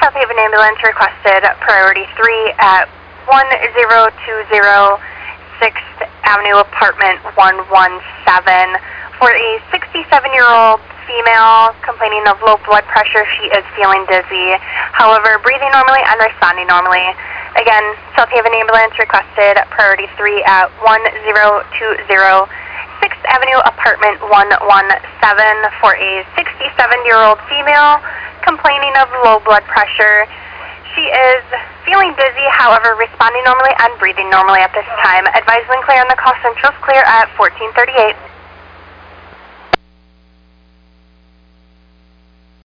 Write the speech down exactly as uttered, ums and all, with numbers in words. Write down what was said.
South Haven ambulance requested priority three at one zero two zero sixth Avenue, apartment one one seven for a sixty-seven-year-old female complaining of low blood pressure. She is feeling dizzy, however, breathing normally and responding normally. Again, South Haven ambulance requested priority three at one zero two zero sixth Avenue, apartment one one seven for a sixty-seven-year-old female complaining of low blood pressure. She is feeling dizzy, however, responding normally and breathing normally at this time. Advise when clear on the call central is clear at fourteen thirty-eight.